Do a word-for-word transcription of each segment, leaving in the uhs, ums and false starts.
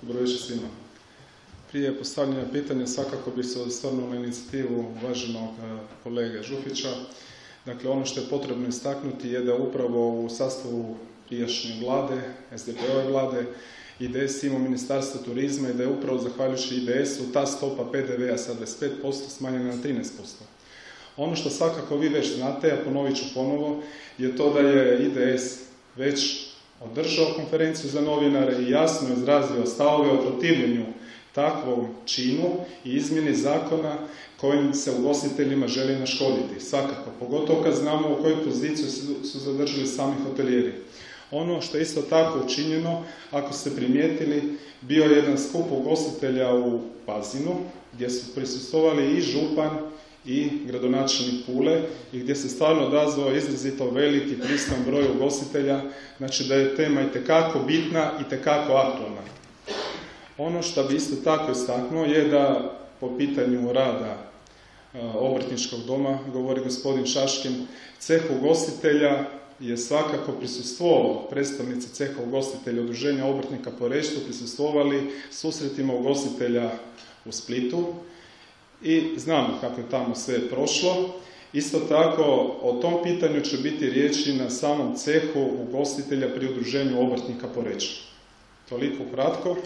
Dobro večer svima. Prije postavljanja pitanja svakako bi se osvrnuo na inicijativu uvaženog kolege Žufića. Dakle, ono što je potrebno istaknuti je da upravo u sastavu prijašnje vlade, es de pe ove vlade, i de es ima Ministarstvo turizma i da je upravo zahvaljujući i de esu ta stopa pe de vea sa dvadeset pet posto smanjena na trinaest posto. Ono što svakako vi već znate, a ponovit ću ponovo, je to da je i de es već održao konferenciju za novinare i jasno izrazio stavove o protivljenju takvom činu i izmjeni zakona kojim se ugostiteljima želi naškoditi. Svakako, pogotovo kad znamo u koju poziciju su zadržali sami hotelijeri. Ono što je isto tako učinjeno, ako ste primijetili, bio je jedan skup ugostitelja u Pazinu, gdje su prisustvovali i župan i gradonačelnik Pule i gdje se stvarno odazvao izrazito veliki pristojan broj ugostitelja, znači da je tema itekako bitna i itekako aktualna. Ono što bi isto tako istaknuo je da po pitanju rada obrtničkog doma, govori gospodin Šaškin, ceh ugostitelja je svakako prisustvovao, predstavnici ceha ugostitelja Udruženja obrtnika Poreč su prisustvovali susretima ugostitelja u Splitu i znamo kako je tamo sve prošlo. Isto tako, o tom pitanju će biti riječi na samom cehu ugostitelja pri Udruženju obrtnika Poreč. Toliko kratko.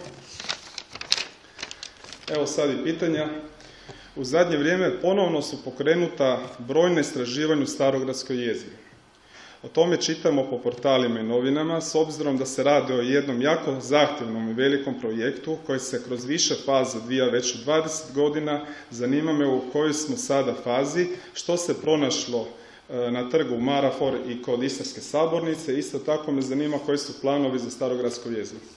Evo sad i pitanja. U zadnje vrijeme ponovno su pokrenuta brojna istraživanja u starogradskoj jezgri. O tome čitamo po portalima i novinama, s obzirom da se radi o jednom jako zahtjevnom i velikom projektu koji se kroz više faza odvija već u dvadeset godina. Zanima me u kojoj smo sada fazi, što se pronašlo na trgu Marafor i kod Istarske sabornice. Isto tako me zanima koji su planovi za starogradsku jezgru.